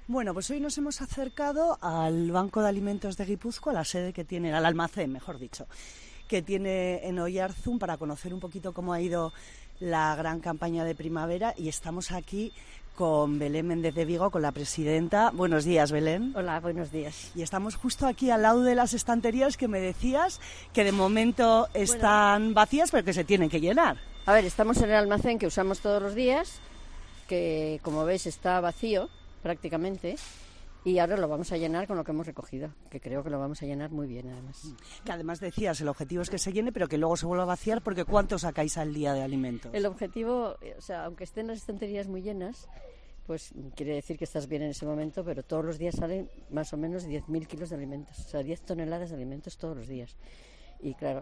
Bueno, pues hoy nos hemos acercado al Banco de Alimentos de Guipúzcoa, la sede que tiene, al almacén, mejor dicho, que tiene en Oiarzun, para conocer un poquito cómo ha ido la gran campaña de primavera, y estamos aquí con Belén Méndez de Vigo, con la presidenta. Buenos días, Belén. Hola, buenos días. Y estamos justo aquí al lado de las estanterías que me decías que de momento están vacías, pero que se tienen que llenar. A ver, estamos en el almacén que usamos todos los días, que como veis está vacío prácticamente, y ahora lo vamos a llenar con lo que hemos recogido, que creo que lo vamos a llenar muy bien además. Que además decías, el objetivo es que se llene, pero que luego se vuelva a vaciar, porque ¿cuánto sacáis al día de alimentos? El objetivo, o sea, aunque estén las estanterías muy llenas, pues quiere decir que estás bien en ese momento, pero todos los días salen más o menos 10.000 kilos de alimentos, o sea, 10 toneladas de alimentos todos los días. Y claro,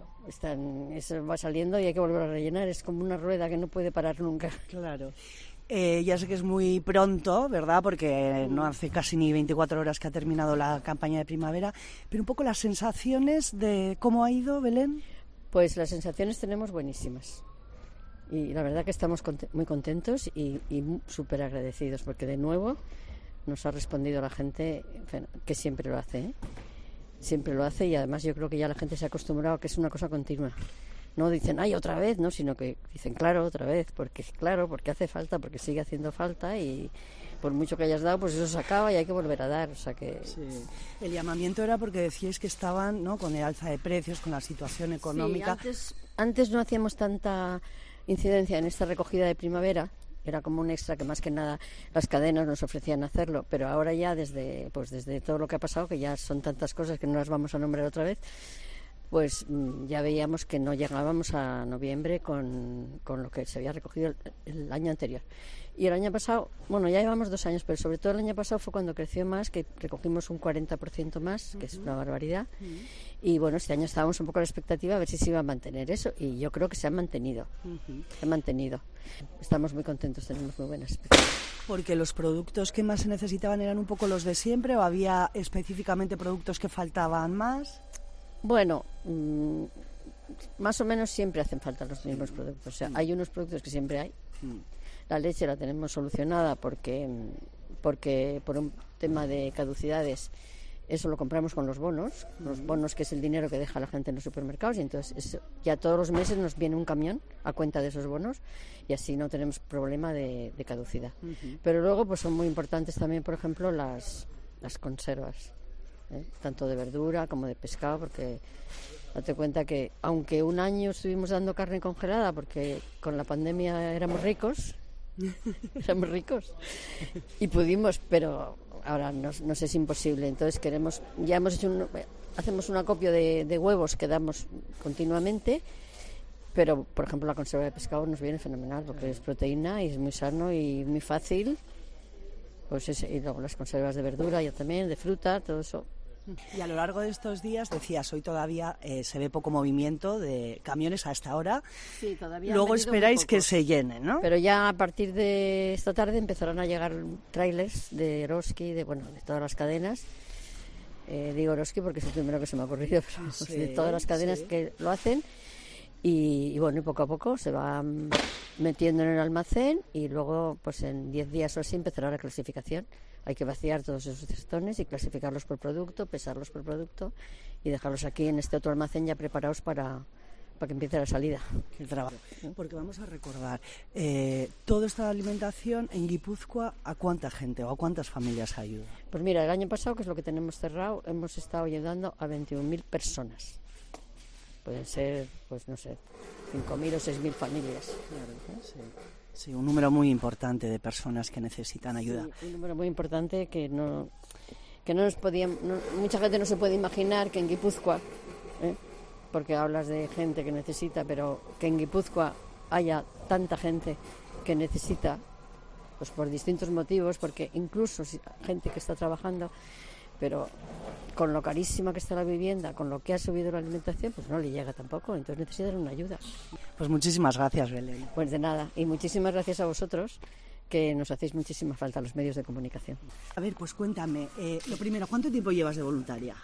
eso va saliendo y hay que volver a rellenar, es como una rueda que no puede parar nunca. Claro. Ya sé que es muy pronto, ¿verdad? Porque no hace casi ni 24 horas que ha terminado la campaña de primavera, pero un poco las sensaciones de cómo ha ido, Belén. Pues las sensaciones tenemos buenísimas. Y la verdad que estamos muy contentos y súper agradecidos, porque de nuevo nos ha respondido la gente, que siempre lo hace, ¿eh? Siempre lo hace, y además yo creo que ya la gente se ha acostumbrado a que es una cosa continua. No dicen, ay, otra vez, ¿no? Sino que dicen, claro, otra vez, porque hace falta, porque sigue haciendo falta, y por mucho que hayas dado, pues eso se acaba y hay que volver a dar, o sea que... Sí. El llamamiento era porque decíais que estaban, ¿no?, con el alza de precios, con la situación económica. Sí, antes no hacíamos tanta incidencia en esta recogida de primavera, era como un extra que más que nada las cadenas nos ofrecían hacerlo, pero ahora ya desde todo lo que ha pasado, que ya son tantas cosas que no las vamos a nombrar otra vez, pues ya veíamos que no llegábamos a noviembre con lo que se había recogido el año anterior. Y el año pasado, bueno, ya llevamos 2 años, pero sobre todo el año pasado fue cuando creció más, que recogimos un 40% más, que es una barbaridad. Y bueno, este año estábamos un poco a la expectativa a ver si se iba a mantener eso, y yo creo que se ha mantenido. Se ha mantenido. Estamos muy contentos, tenemos muy buenas expectativas. Porque los productos que más se necesitaban eran un poco los de siempre, ¿o había específicamente productos que faltaban más? Bueno, más o menos siempre hacen falta los mismos productos. O sea, hay unos productos que siempre hay. La leche la tenemos solucionada porque por un tema de caducidades, eso lo compramos con los bonos, que es el dinero que deja la gente en los supermercados, y entonces ya todos los meses nos viene un camión a cuenta de esos bonos, y así no tenemos problema de caducidad. Pero luego pues son muy importantes también, por ejemplo, las conservas. Tanto de verdura como de pescado, porque date cuenta que aunque un año estuvimos dando carne congelada porque con la pandemia éramos ricos y pudimos, pero ahora nos es imposible. Entonces hacemos un acopio de huevos que damos continuamente, pero por ejemplo la conserva de pescado nos viene fenomenal porque es proteína y es muy sano y muy fácil. Pues y luego las conservas de verdura, ya también, de fruta, todo eso. Y a lo largo de estos días, decías, hoy todavía se ve poco movimiento de camiones a esta hora. Sí, todavía. Luego esperáis que se llenen, ¿no? Pero ya a partir de esta tarde empezarán a llegar trailers de Eroski, de todas las cadenas. Digo Eroski porque es el primero que se me ha ocurrido, pero sí, de todas las cadenas que lo hacen. Y bueno, y poco a poco se va metiendo en el almacén, y luego pues en 10 días o así empezará la clasificación. Hay que vaciar todos esos cestones y clasificarlos por producto, pesarlos por producto y dejarlos aquí en este otro almacén ya preparados para que empiece la salida. El trabajo. Porque vamos a recordar, toda esta alimentación en Guipúzcoa, ¿a cuánta gente o a cuántas familias ayuda? Pues mira, el año pasado, que es lo que tenemos cerrado, hemos estado ayudando a 21.000 personas. Pueden ser, pues no sé, 5.000 o 6.000 familias. Claro, sí. Sí, un número muy importante de personas que necesitan ayuda. Sí, un número muy importante que no nos mucha gente no se puede imaginar que en Guipúzcoa, porque hablas de gente que necesita, pero que en Guipúzcoa haya tanta gente que necesita, pues por distintos motivos, porque incluso gente que está trabajando, pero con lo carísima que está la vivienda, con lo que ha subido la alimentación, pues no le llega tampoco, entonces necesitan una ayuda. Pues muchísimas gracias, Belén. Pues de nada, y muchísimas gracias a vosotros, que nos hacéis muchísima falta a los medios de comunicación. A ver, pues cuéntame, lo primero, ¿cuánto tiempo llevas de voluntaria?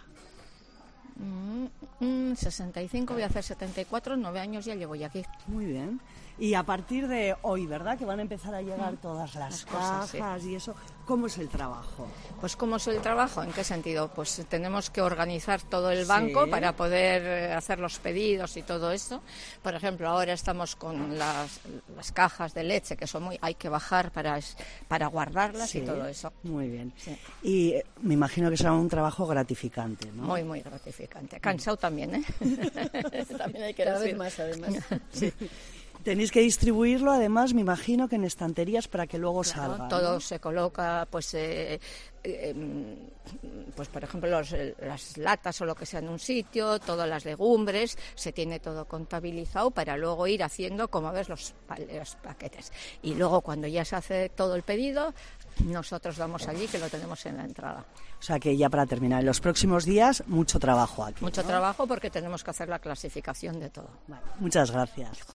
65, voy a hacer 74, 9 años ya llevo ya aquí. Muy bien. Y a partir de hoy, ¿verdad?, que van a empezar a llegar todas las cajas y eso. ¿Cómo es el trabajo? Pues ¿cómo es el trabajo? ¿En qué sentido? Pues tenemos que organizar todo el banco para poder hacer los pedidos y todo eso. Por ejemplo, ahora estamos con las cajas de leche, que hay que bajar para guardarlas y todo eso. Muy bien. Sí. Y me imagino que será un trabajo gratificante, ¿no? Muy, muy gratificante. Cansado también, ¿eh? También hay que Cada decir. vez más, además. Sí. Tenéis que distribuirlo, además, me imagino que en estanterías para que luego Claro, salga. todo ¿no? se coloca, pues por ejemplo, las latas o lo que sea en un sitio, todas las legumbres, se tiene todo contabilizado para luego ir haciendo, como ves, los paquetes. Y luego, cuando ya se hace todo el pedido, nosotros vamos allí, que lo tenemos en la entrada. O sea que ya para terminar, en los próximos días, mucho trabajo aquí. Mucho ¿no? trabajo porque tenemos que hacer la clasificación de todo. Vale, muchas gracias.